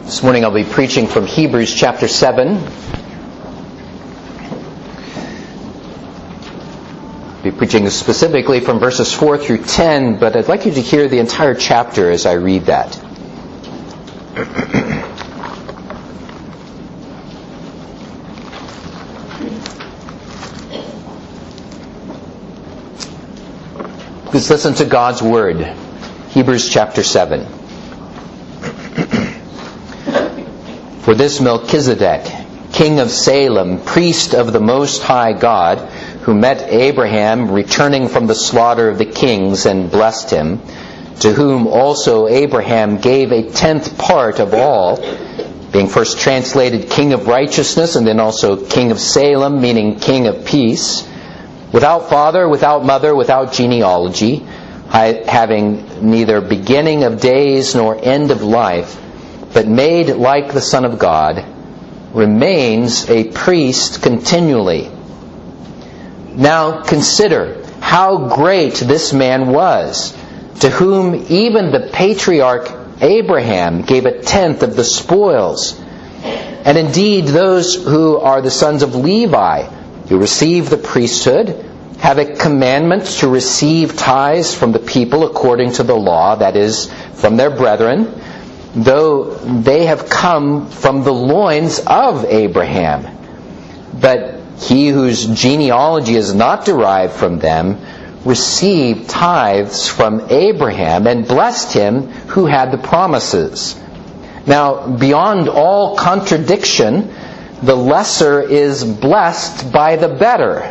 This morning I'll be preaching from Hebrews chapter 7. I'll be preaching specifically from verses 4 through 10, but I'd like you to hear the entire chapter as I read that. Please listen to God's Word. Hebrews chapter 7. For this Melchizedek, king of Salem, priest of the Most High God, who met Abraham returning from the slaughter of the kings and blessed him, to whom also Abraham gave a 10th part of all, being first translated king of righteousness and then also king of Salem, meaning king of peace, without father, without mother, without genealogy, having neither beginning of days nor end of life, but made like the Son of God, remains a priest continually. Now consider how great this man was, to whom even the patriarch Abraham gave a 10th of the spoils. And indeed those who are the sons of Levi, who receive the priesthood, have a commandment to receive tithes from the people according to the law, that is, from their brethren, though they have come from the loins of Abraham. But he whose genealogy is not derived from them received tithes from Abraham and blessed him who had the promises. Now, beyond all contradiction, the lesser is blessed by the better.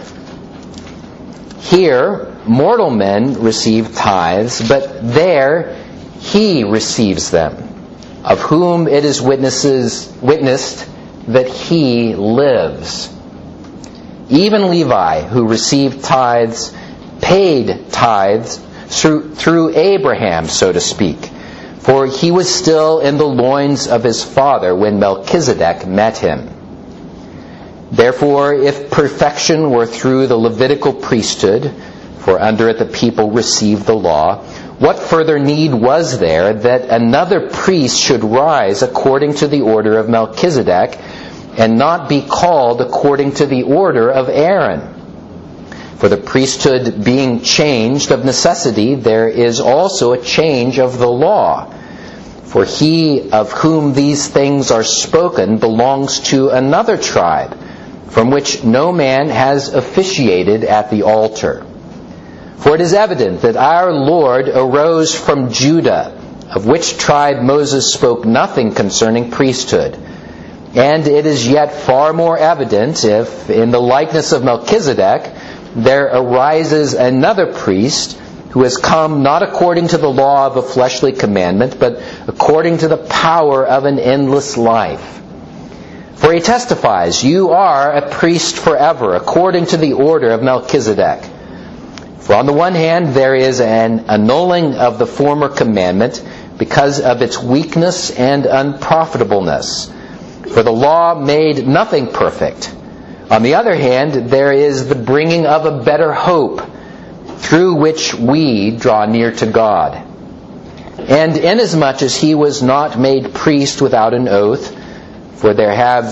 Here, mortal men receive tithes, but there he receives them, of whom it is witnessed that he lives. Even Levi, who received tithes, paid tithes through Abraham, so to speak, for he was still in the loins of his father when Melchizedek met him. Therefore, if perfection were through the Levitical priesthood, for under it the people received the law, what further need was there that another priest should rise according to the order of Melchizedek, and not be called according to the order of Aaron? For the priesthood being changed of necessity, there is also a change of the law. For he of whom these things are spoken belongs to another tribe, from which no man has officiated at the altar. For it is evident that our Lord arose from Judah, of which tribe Moses spoke nothing concerning priesthood. And it is yet far more evident if, in the likeness of Melchizedek, there arises another priest who has come not according to the law of a fleshly commandment, but according to the power of an endless life. For he testifies, "You are a priest forever, according to the order of Melchizedek." For on the one hand, there is an annulling of the former commandment because of its weakness and unprofitableness. For the law made nothing perfect. On the other hand, there is the bringing of a better hope, through which we draw near to God. And inasmuch as he was not made priest without an oath, for they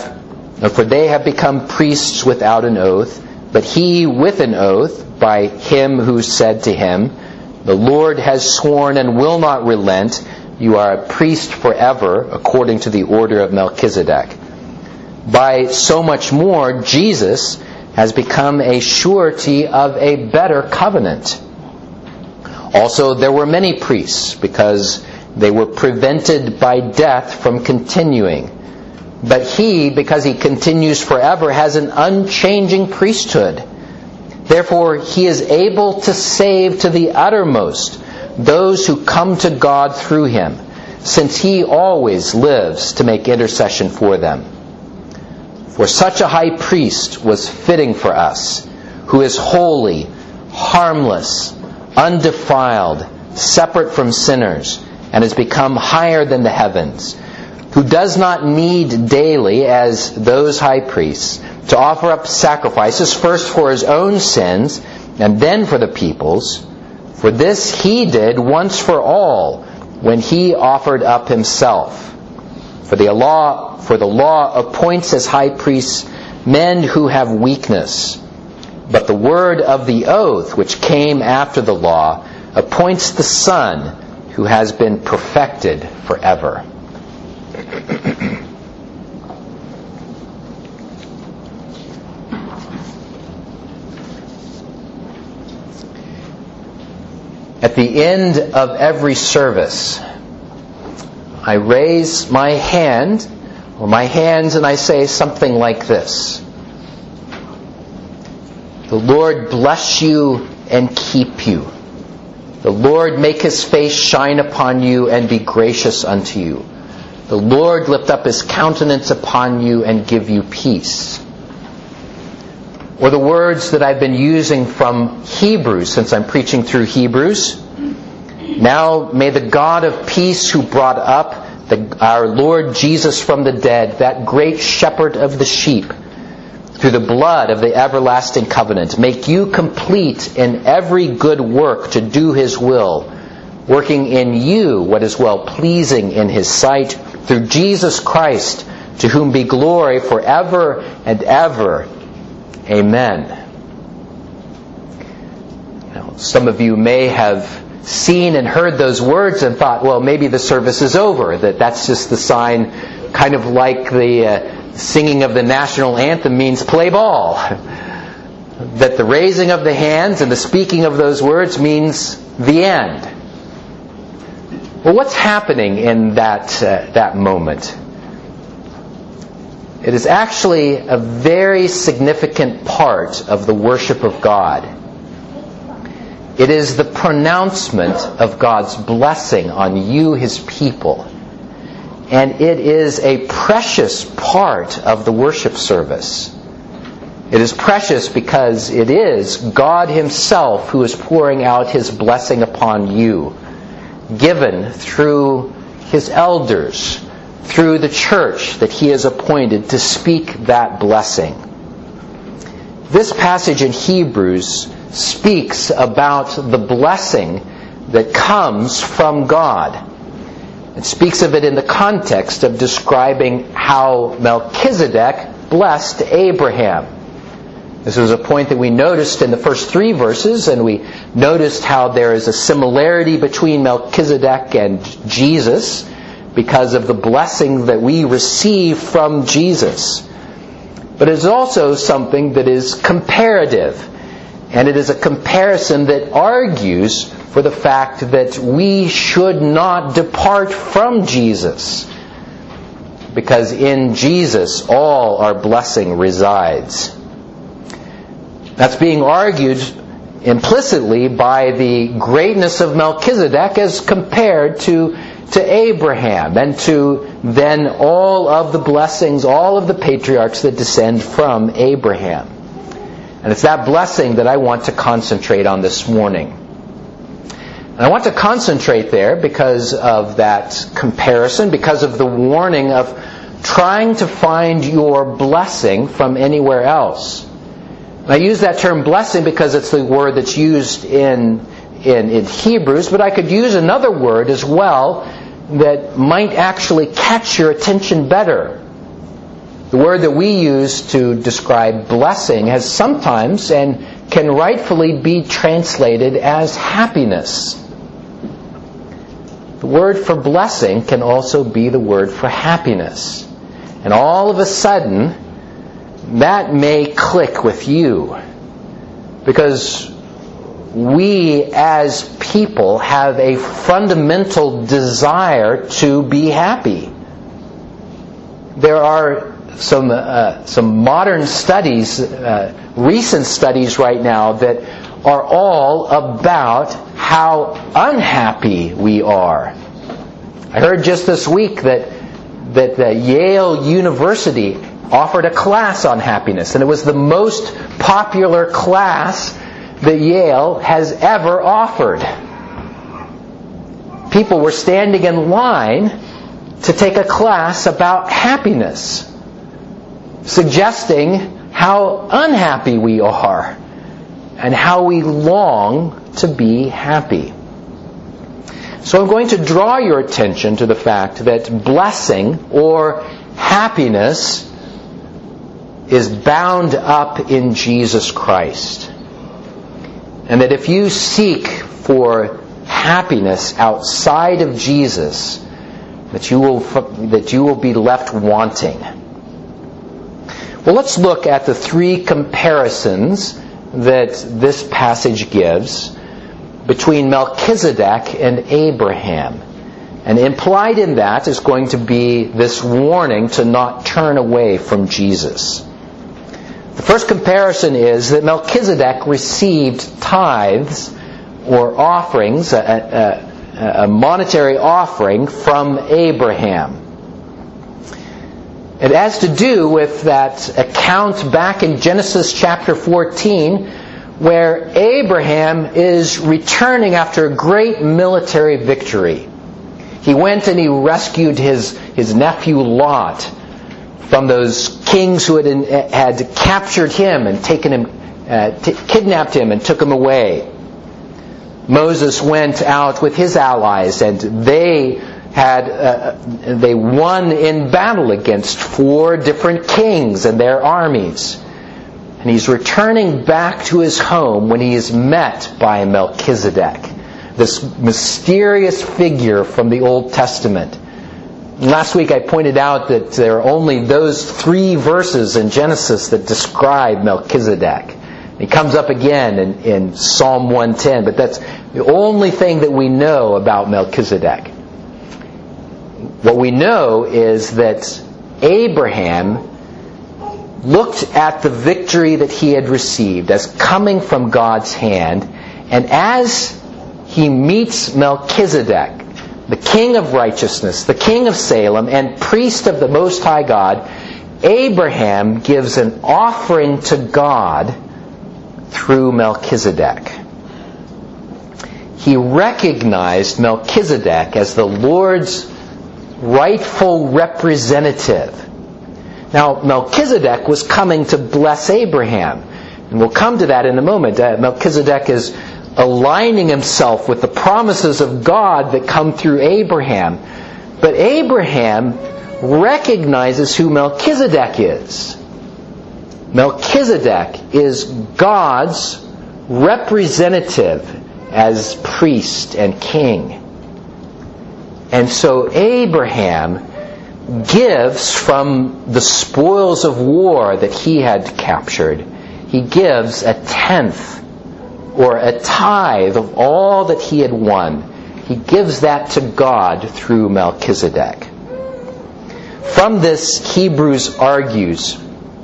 have become priests without an oath, but he with an oath, by him who said to him, "The Lord has sworn and will not relent, you are a priest forever, according to the order of Melchizedek." By so much more, Jesus has become a surety of a better covenant. Also, there were many priests, because they were prevented by death from continuing. But he, because he continues forever, has an unchanging priesthood. Therefore, he is able to save to the uttermost those who come to God through him, since he always lives to make intercession for them. For such a high priest was fitting for us, who is holy, harmless, undefiled, separate from sinners, and has become higher than the heavens, who does not need daily, as those high priests, to offer up sacrifices, first for his own sins, and then for the people's. For this he did once for all, when he offered up himself. For the law appoints as high priests men who have weakness. But the word of the oath, which came after the law, appoints the Son who has been perfected forever. At the end of every service, I raise my hand, or my hands, and I say something like this. The Lord bless you and keep you. The Lord make His face shine upon you and be gracious unto you. The Lord lift up His countenance upon you and give you peace. Or the words that I've been using from Hebrews, since I'm preaching through Hebrews. Now may the God of peace, who brought up our Lord Jesus from the dead, that great shepherd of the sheep, through the blood of the everlasting covenant, make you complete in every good work to do His will, working in you what is well-pleasing in His sight, through Jesus Christ, to whom be glory forever and ever. Amen. Now, some of you may have seen and heard those words and thought, well, maybe the service is over, that's just the sign, kind of like the singing of the national anthem means play ball. That the raising of the hands and the speaking of those words means the end. Well, what's happening in that moment? It is actually a very significant part of the worship of God. It is the pronouncement of God's blessing on you, His people. And it is a precious part of the worship service. It is precious because it is God Himself who is pouring out His blessing upon you, given through His elders, through the church that He has appointed to speak that blessing. This passage in Hebrews speaks about the blessing that comes from God. It speaks of it in the context of describing how Melchizedek blessed Abraham. This was a point that we noticed in the first 3 verses, and we noticed how there is a similarity between Melchizedek and Jesus because of the blessing that we receive from Jesus. But it is also something that is comparative. And it is a comparison that argues for the fact that we should not depart from Jesus. Because in Jesus, all our blessing resides. That's being argued implicitly by the greatness of Melchizedek as compared to Abraham and to then all of the blessings, all of the patriarchs that descend from Abraham. And it's that blessing that I want to concentrate on this morning. And I want to concentrate there because of that comparison, because of the warning of trying to find your blessing from anywhere else. And I use that term blessing because it's the word that's used in Hebrews, but I could use another word as well that might actually catch your attention better. The word that we use to describe blessing has sometimes and can rightfully be translated as happiness. The word for blessing can also be the word for happiness. And all of a sudden, that may click with you. Because we as people have a fundamental desire to be happy. There are some modern studies, recent studies right now that are all about how unhappy we are. I heard just this week that Yale University offered a class on happiness, and it was the most popular class that Yale has ever offered. People were standing in line to take a class about happiness, suggesting how unhappy we are and how we long to be happy. So I'm going to draw your attention to the fact that blessing or happiness is bound up in Jesus Christ. And that if you seek for happiness outside of Jesus, that you will be left wanting. Well, let's look at the three comparisons that this passage gives between Melchizedek and Abraham. And implied in that is going to be this warning to not turn away from Jesus. The first comparison is that Melchizedek received tithes or offerings, a monetary offering from Abraham. It has to do with that account back in Genesis chapter 14 where Abraham is returning after a great military victory. He went and he rescued his nephew Lot from those kings who had captured him and kidnapped him and took him away. Moses went out with his allies, and they won in battle against 4 different kings and their armies. And he's returning back to his home when he is met by Melchizedek, this mysterious figure from the Old Testament. Last week I pointed out that there are only those 3 verses in Genesis that describe Melchizedek. He comes up again in Psalm 110, but that's the only thing that we know about Melchizedek. What we know is that Abraham looked at the victory that he had received as coming from God's hand, and as he meets Melchizedek, the king of righteousness, the king of Salem, and priest of the Most High God, Abraham gives an offering to God through Melchizedek. He recognized Melchizedek as the Lord's rightful representative. Now, Melchizedek was coming to bless Abraham. And we'll come to that in a moment. Melchizedek is aligning himself with the promises of God that come through Abraham. But Abraham recognizes who Melchizedek is. Melchizedek is God's representative as priest and king. And so Abraham gives from the spoils of war that he had captured. He gives a tenth or a tithe of all that he had won. He gives that to God through Melchizedek. From this, Hebrews argues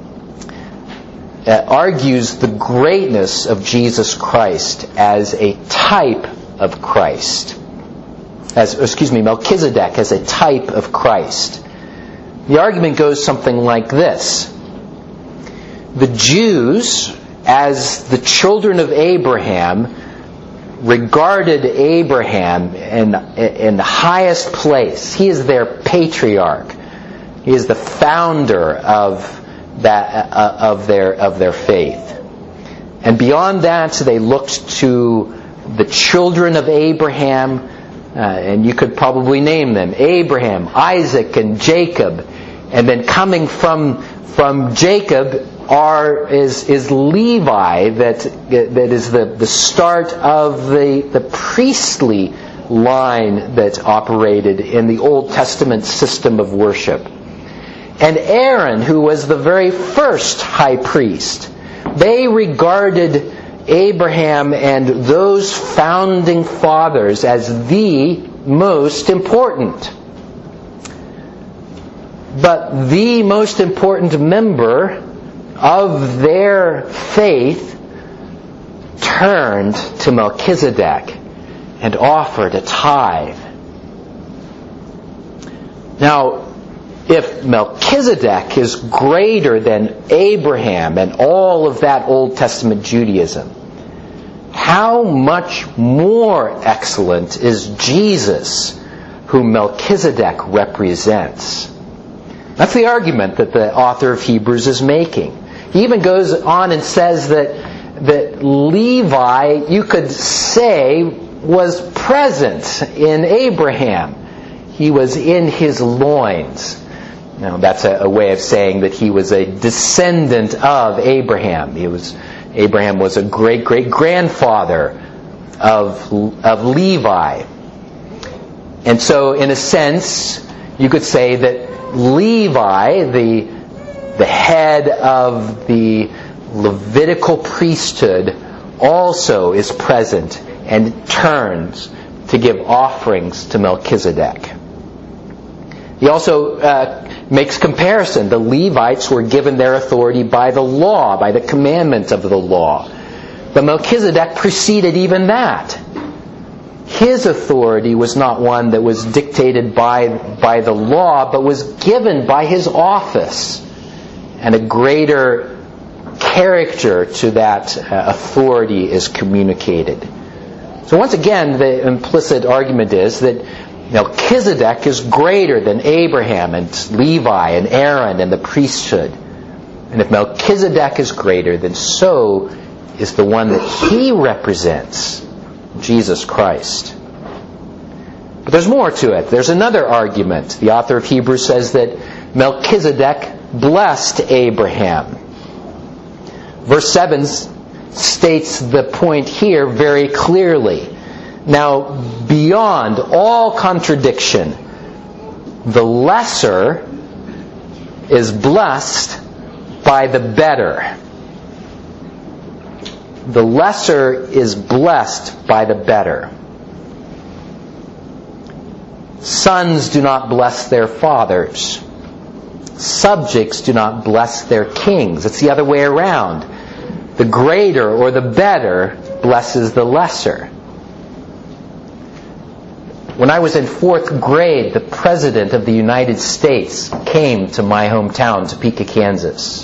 the greatness of Jesus Christ as a type of Christ. Melchizedek as a type of Christ. The argument goes something like this. The Jews, as the children of Abraham, regarded Abraham in the highest place. He is their patriarch. He is the founder of their faith. And beyond that, they looked to the children of Abraham, and you could probably name them: Abraham, Isaac, and Jacob. And then coming from Jacob is Levi, that is the start of the priestly line that operated in the Old Testament system of worship. And Aaron, who was the very first high priest, they regarded Abraham and those founding fathers as the most important. But the most important member of their faith turned to Melchizedek and offered a tithe. Now, if Melchizedek is greater than Abraham and all of that Old Testament Judaism, how much more excellent is Jesus, whom Melchizedek represents? That's the argument that the author of Hebrews is making. He even goes on and says that Levi, you could say, was present in Abraham. He was in his loins. Now, that's a way of saying that he was a descendant of Abraham. Abraham was a great-great-grandfather of Levi. And so, in a sense, you could say that Levi, the head of the Levitical priesthood, also is present and turns to give offerings to Melchizedek. He also makes comparison. The Levites were given their authority by the law, by the commandment of the law. But Melchizedek preceded even that. His authority was not one that was dictated by the law, but was given by his office. And a greater character to that authority is communicated. So once again, the implicit argument is that Melchizedek is greater than Abraham and Levi and Aaron and the priesthood. And if Melchizedek is greater, then so is the one that he represents, Jesus Christ. But there's more to it. There's another argument. The author of Hebrews says that Melchizedek blessed Abraham. Verse 7 states the point here very clearly. Now, beyond all contradiction, the lesser is blessed by the better. The lesser is blessed by the better. Sons do not bless their fathers. Subjects do not bless their kings. It's the other way around. The greater or the better blesses the lesser. When I was in 4th grade, the President of the United States came to my hometown, Topeka, Kansas.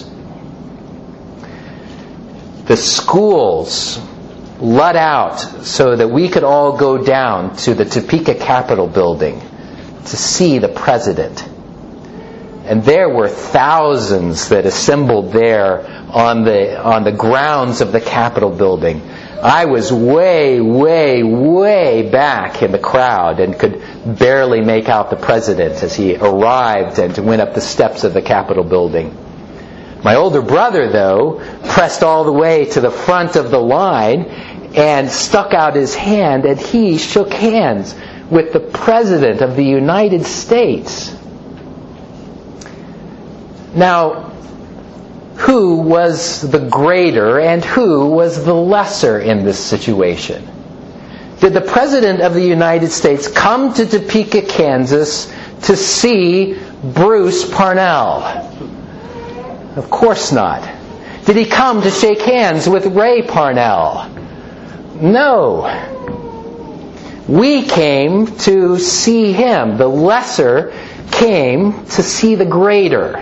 The schools let out so that we could all go down to the Topeka Capitol building to see the President. And there were thousands that assembled there on the grounds of the Capitol building. I was way, way, way back in the crowd and could barely make out the President as he arrived and went up the steps of the Capitol building. My older brother, though, pressed all the way to the front of the line and stuck out his hand, and he shook hands with the President of the United States. Now, who was the greater and who was the lesser in this situation? Did the President of the United States come to Topeka, Kansas to see Bruce Parnell? Of course not. Did he come to shake hands with Ray Parnell? No. We came to see him. The lesser came to see the greater.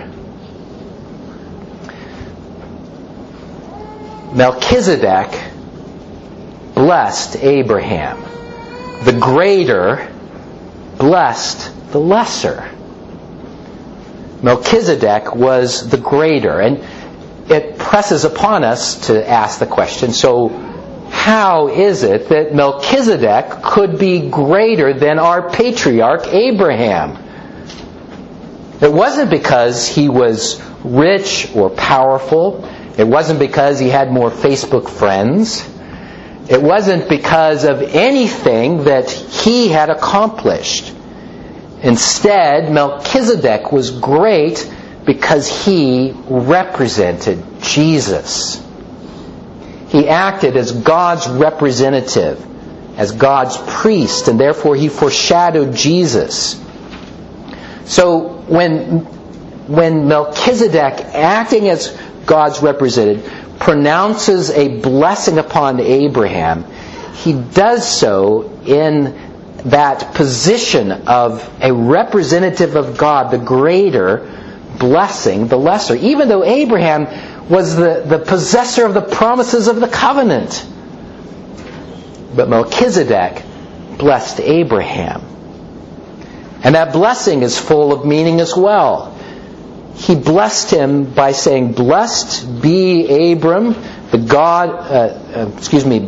Melchizedek blessed Abraham. The greater blessed the lesser. Melchizedek was the greater. And it presses upon us to ask the question, so how is it that Melchizedek could be greater than our patriarch Abraham? It wasn't because he was rich or powerful. It wasn't because he had more Facebook friends. It wasn't because of anything that he had accomplished. Instead, Melchizedek was great because he represented Jesus. He acted as God's representative, as God's priest, and therefore he foreshadowed Jesus. So when Melchizedek, acting as God's representative, pronounces a blessing upon Abraham, he does so in that position of a representative of God, the greater, blessing the lesser, even though Abraham was the possessor of the promises of the covenant. But Melchizedek blessed Abraham. And that blessing is full of meaning as well. He blessed him by saying, "Blessed be Abram, the God."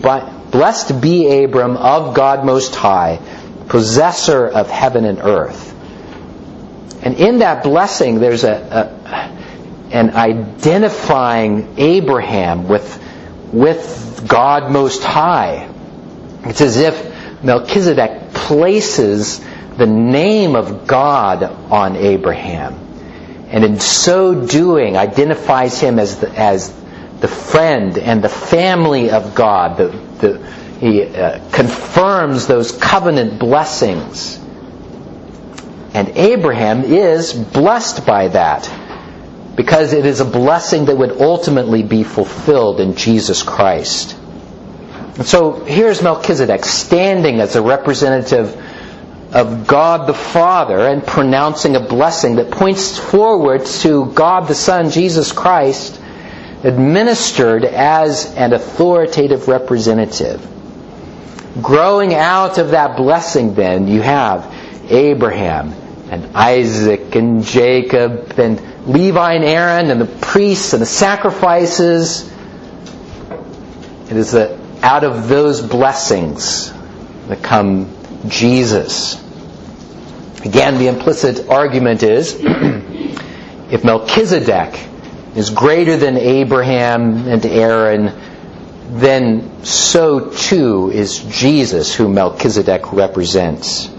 Blessed be Abram of God Most High, possessor of heaven and earth. And in that blessing, there's an identifying Abraham with God Most High. It's as if Melchizedek places the name of God on Abraham, and in so doing identifies him as the friend and the family of God. He confirms those covenant blessings. And Abraham is blessed by that, because it is a blessing that would ultimately be fulfilled in Jesus Christ. And so here's Melchizedek standing as a representative of God the Father and pronouncing a blessing that points forward to God the Son, Jesus Christ, administered as an authoritative representative. Growing out of that blessing, then, you have Abraham and Isaac and Jacob and Levi and Aaron and the priests and the sacrifices. It is out of those blessings that come Jesus. Again, the implicit argument is if Melchizedek is greater than Abraham and Aaron, then so too is Jesus, who Melchizedek represents.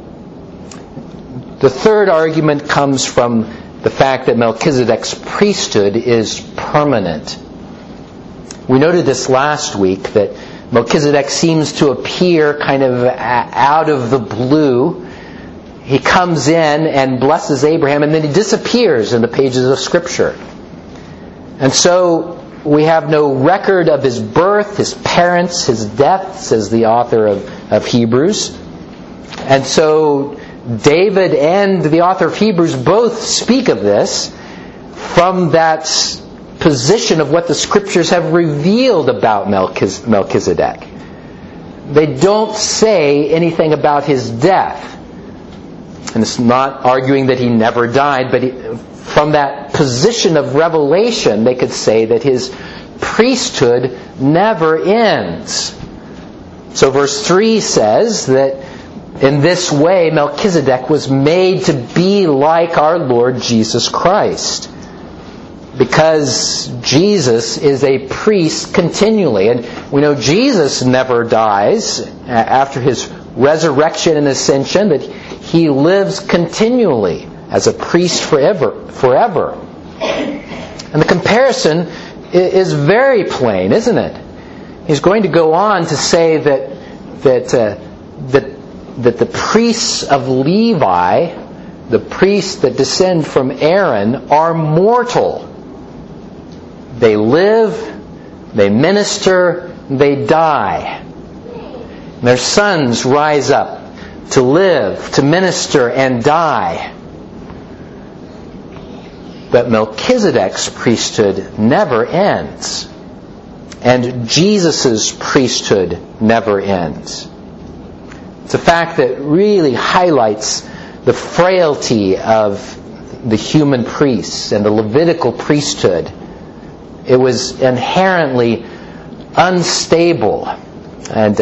The third argument comes from the fact that Melchizedek's priesthood is permanent. We noted this last week, that Melchizedek seems to appear kind of out of the blue. He comes in and blesses Abraham, and then he disappears in the pages of Scripture. And so we have no record of his birth, his parents, his death, says the author of Hebrews. And so David and the author of Hebrews both speak of this from that position of what the Scriptures have revealed about Melchizedek. They don't say anything about his death. And it's not arguing that he never died, but from that position of revelation, they could say that his priesthood never ends. So verse 3 says that in this way Melchizedek was made to be like our Lord Jesus Christ, because Jesus is a priest continually. And we know Jesus never dies after his resurrection and ascension, that he lives continually as a priest forever. And the comparison is very plain, isn't it? He's going to go on to say that the priests of Levi, the priests that descend from Aaron, are mortal. They live, they minister, they die. Their sons rise up to live, to minister, and die. But Melchizedek's priesthood never ends. And Jesus' priesthood never ends. It's a fact that really highlights the frailty of the human priests and the Levitical priesthood. It was inherently unstable and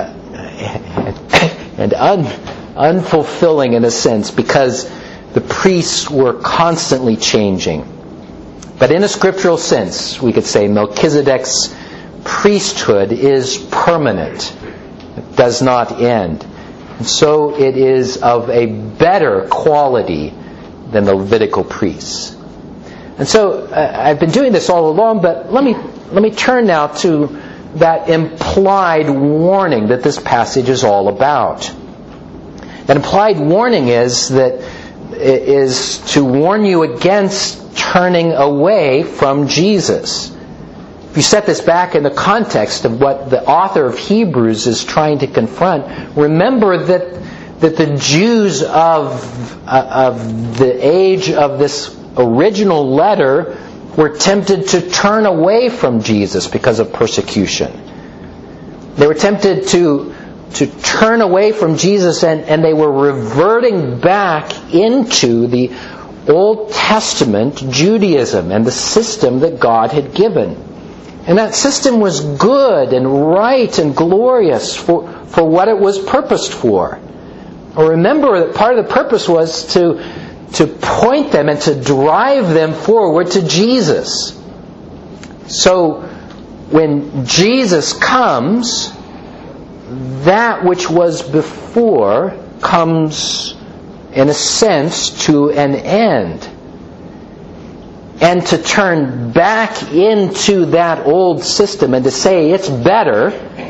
unfulfilling in a sense, because the priests were constantly changing. But in a scriptural sense, we could say Melchizedek's priesthood is permanent. It does not end. And so it is of a better quality than the Levitical priests. And so I've been doing this all along, but let me turn now to that implied warning that this passage is all about. That implied warning is to warn you against turning away from Jesus. If you set this back in the context of what the author of Hebrews is trying to confront, remember that the Jews of the age of this original letter were tempted to turn away from Jesus because of persecution. They were tempted to turn away from Jesus, and they were reverting back into the Old Testament Judaism and the system that God had given. And that system was good and right and glorious for what it was purposed for. Remember that part of the purpose was to point them and to drive them forward to Jesus. So when Jesus comes, that which was before comes, in a sense, to an end. And to turn back into that old system and to say it's better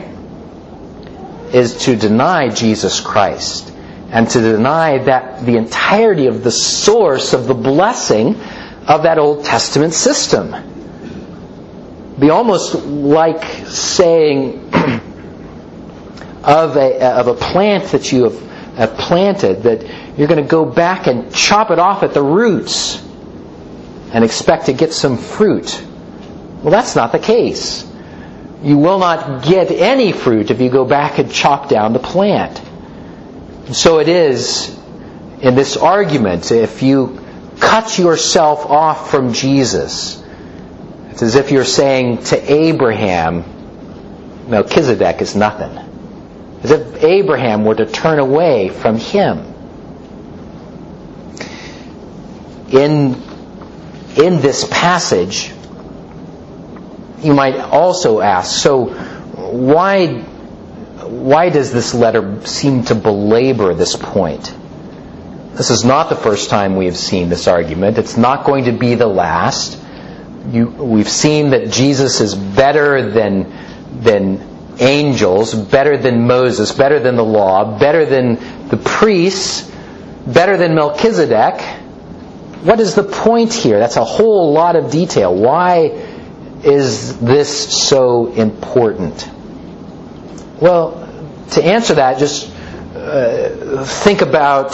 is to deny Jesus Christ and to deny that the entirety of the source of the blessing of that Old Testament system. Be almost like saying of a plant that you have planted that you're going to go back and chop it off at the roots and expect to get some fruit. Well, that's not the case. You will not get any fruit if you go back and chop down the plant. So it is in this argument, if you cut yourself off from Jesus, it's as if you're saying to Abraham, Melchizedek is nothing. As if Abraham were to turn away from him. In this passage, you might also ask, so why does this letter seem to belabor this point? This is not the first time we have seen this argument. It's not going to be the last. We've seen that Jesus is better than angels, better than Moses, better than the law, better than the priests, better than Melchizedek. What is the point here? That's a whole lot of detail. Why is this so important? Well, to answer that, just think about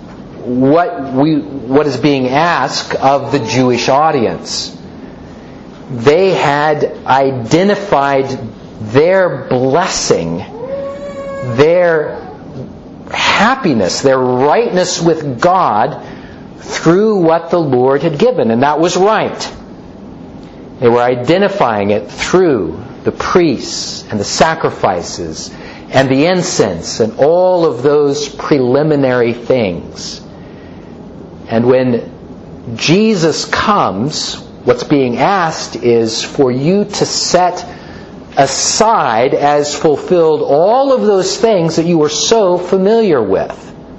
what is being asked of the Jewish audience. They had identified their blessing, their happiness, their rightness with God through what the Lord had given, and that was right. They were identifying it through the priests and the sacrifices and the incense and all of those preliminary things. And when Jesus comes, what's being asked is for you to set aside as fulfilled all of those things that you were so familiar with.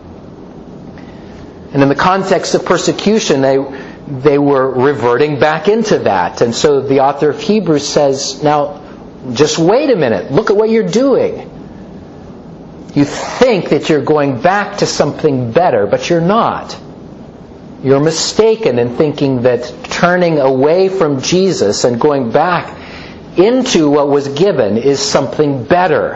And in the context of persecution, they were reverting back into that. And so the author of Hebrews says, now, just wait a minute. Look at what you're doing. You think that you're going back to something better, but you're not. You're mistaken in thinking that turning away from Jesus and going back into what was given is something better.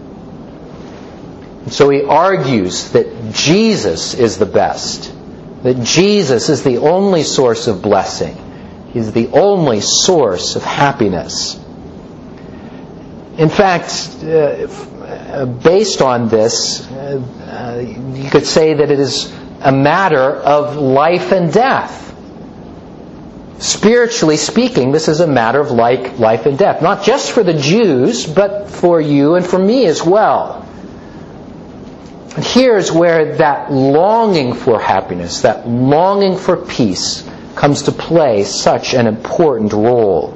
And so he argues that Jesus is the best. That Jesus is the only source of blessing. He's the only source of happiness. In fact, based on this, you could say that it is a matter of life and death. Spiritually speaking, this is a matter of life and death. Not just for the Jews, but for you and for me as well. And here's where that longing for happiness, that longing for peace, comes to play such an important role.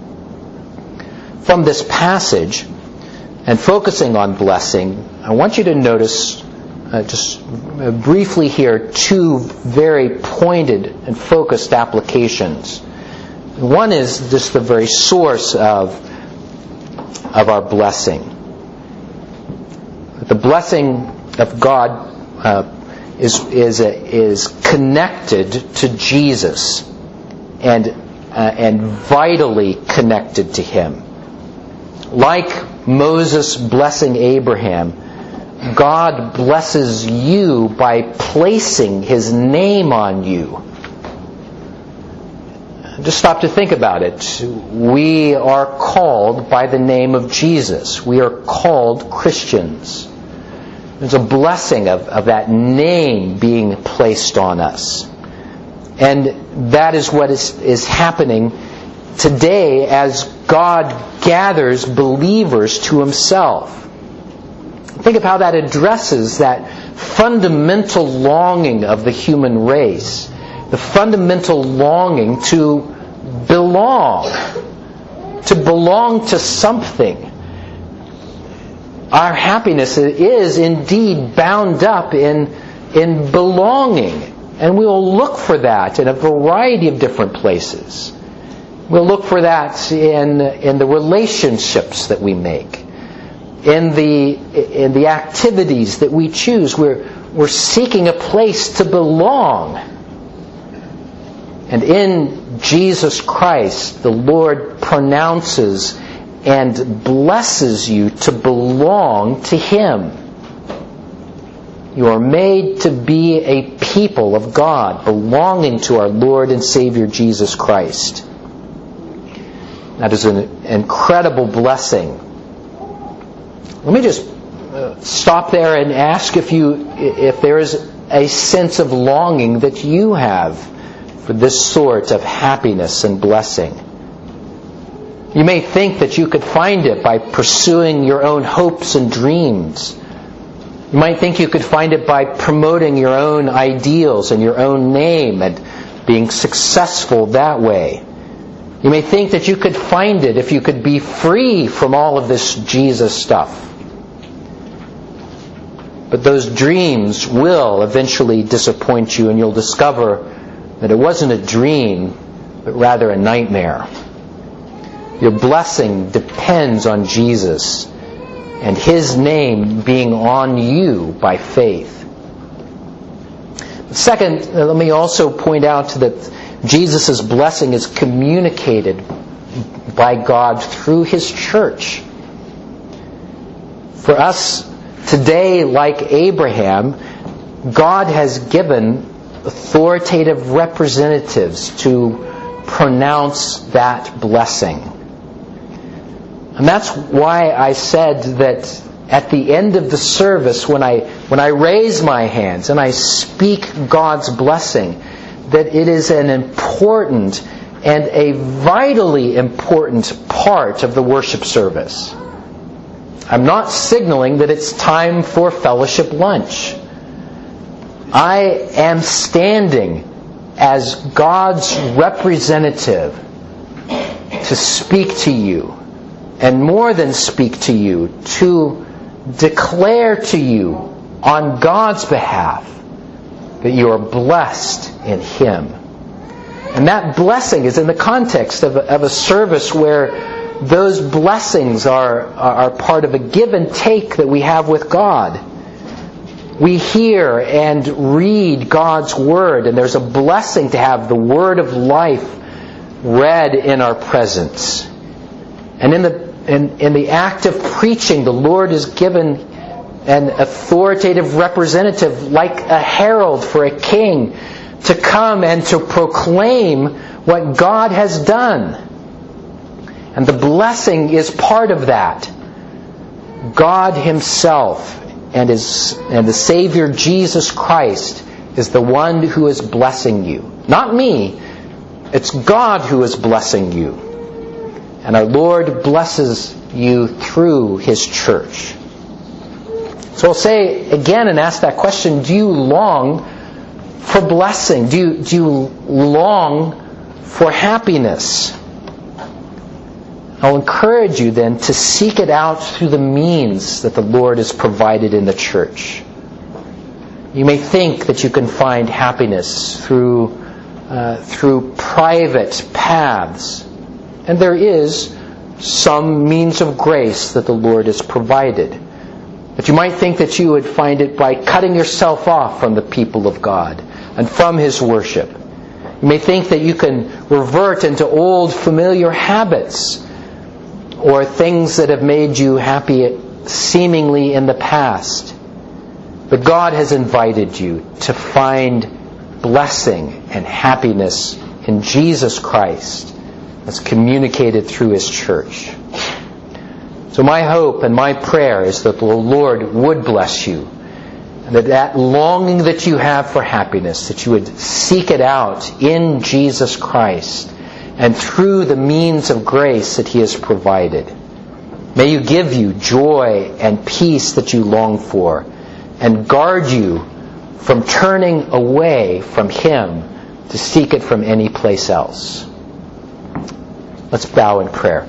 From this passage, and focusing on blessing, I want you to notice, just briefly here, two very pointed and focused applications. One is just the very source of our blessing. The blessing of God is connected to Jesus and vitally connected to Him. Like Moses blessing Abraham, God blesses you by placing His name on you. Just stop to think about it. We are called by the name of Jesus. We are called Christians. There's a blessing of that name being placed on us. And that is what is happening today as God gathers believers to Himself. Think of how that addresses that fundamental longing of the human race. The fundamental longing to belong to something. Our happiness is indeed bound up in belonging. And we will look for that in a variety of different places. We'll look for that in the relationships that we make, in the activities that we choose. We're seeking a place to belong. And in Jesus Christ, the Lord pronounces and blesses you to belong to Him. You are made to be a people of God, belonging to our Lord and Savior Jesus Christ. That is an incredible blessing. Let me just stop there and ask if there is a sense of longing that you have for this sort of happiness and blessing. You may think that you could find it by pursuing your own hopes and dreams. You might think you could find it by promoting your own ideals and your own name and being successful that way. You may think that you could find it if you could be free from all of this Jesus stuff. But those dreams will eventually disappoint you, and you'll discover that it wasn't a dream, but rather a nightmare. Your blessing depends on Jesus and His name being on you by faith. Second, let me also point out that Jesus' blessing is communicated by God through His church. For us today, like Abraham, God has given authoritative representatives to pronounce that blessing. And that's why I said that at the end of the service, when I raise my hands and I speak God's blessing, that it is an important and a vitally important part of the worship service. I'm not signaling that it's time for fellowship lunch. I am standing as God's representative to speak to you, and more than speak to you, to declare to you on God's behalf that you are blessed in Him. And that blessing is in the context of a service where those blessings are part of a give and take that we have with God. We hear and read God's Word, and there's a blessing to have the Word of life read in our presence. And in the act of preaching, the Lord is given an authoritative representative, like a herald for a king, to come and to proclaim what God has done. And the blessing is part of that. God Himself and the Savior Jesus Christ is the one who is blessing you. Not me. It's God who is blessing you. And our Lord blesses you through His church. So I'll say again and ask that question, do you long for blessing? Do you long for happiness? I'll encourage you then to seek it out through the means that the Lord has provided in the church. You may think that you can find happiness through private paths. And there is some means of grace that the Lord has provided. But you might think that you would find it by cutting yourself off from the people of God and from His worship. You may think that you can revert into old familiar habits or things that have made you happy seemingly in the past. But God has invited you to find blessing and happiness in Jesus Christ as communicated through His church. So my hope and my prayer is that the Lord would bless you, and that longing that you have for happiness, that you would seek it out in Jesus Christ, and through the means of grace that He has provided. May you give you joy and peace that you long for, and guard you from turning away from Him to seek it from any place else. Let's bow in prayer.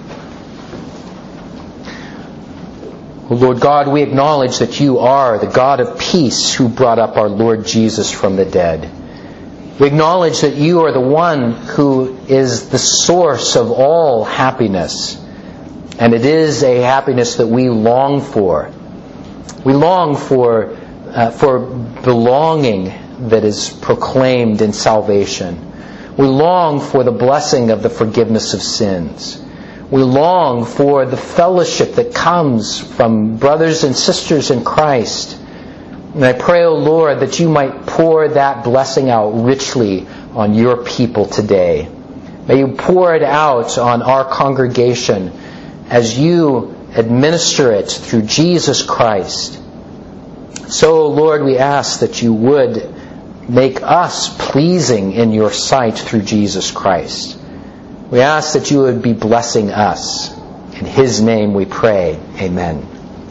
O Lord God, we acknowledge that You are the God of peace who brought up our Lord Jesus from the dead. We acknowledge that You are the one who is the source of all happiness. And it is a happiness that we long for. We long for belonging that is proclaimed in salvation. We long for the blessing of the forgiveness of sins. We long for the fellowship that comes from brothers and sisters in Christ. And I pray, O Lord, that You might pour that blessing out richly on Your people today. May You pour it out on our congregation as You administer it through Jesus Christ. So, Lord, we ask that You would make us pleasing in Your sight through Jesus Christ. We ask that You would be blessing us. In His name we pray. Amen.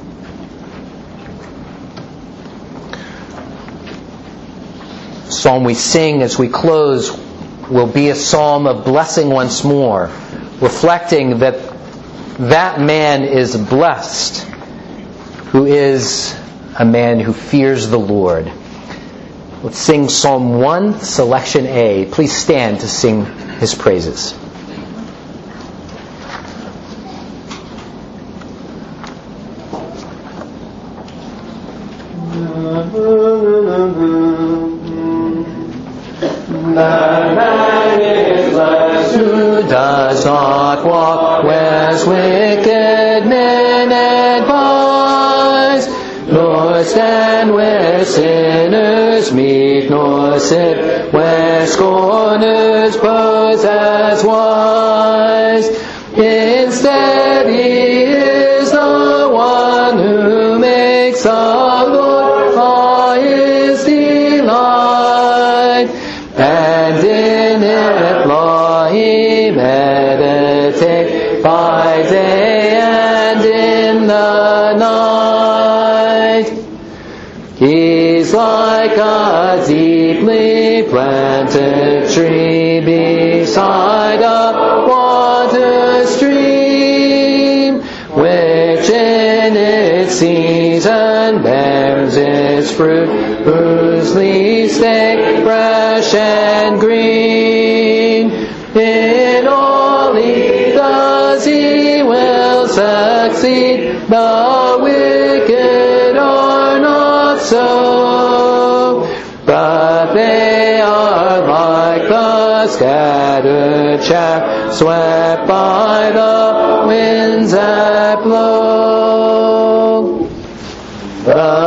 The psalm we sing as we close will be a psalm of blessing once more, reflecting that man is blessed who is a man who fears the Lord. Let's sing Psalm 1, selection A. Please stand to sing his praises. That man is blessed who does not walk where wicked men advise, nor stand where sinners meet, nor sit where scorners pose as wise. Instead, he is the one who makes the Lord all his delight, and in His law he meditates by day and in the night. He's like a deeply planted tree beside a water stream, which in its season bears its fruit, whose leaves stay fresh and green. In all he does he will succeed. The wicked are not so, but they are like the scattered chaff swept by the winds that blow. The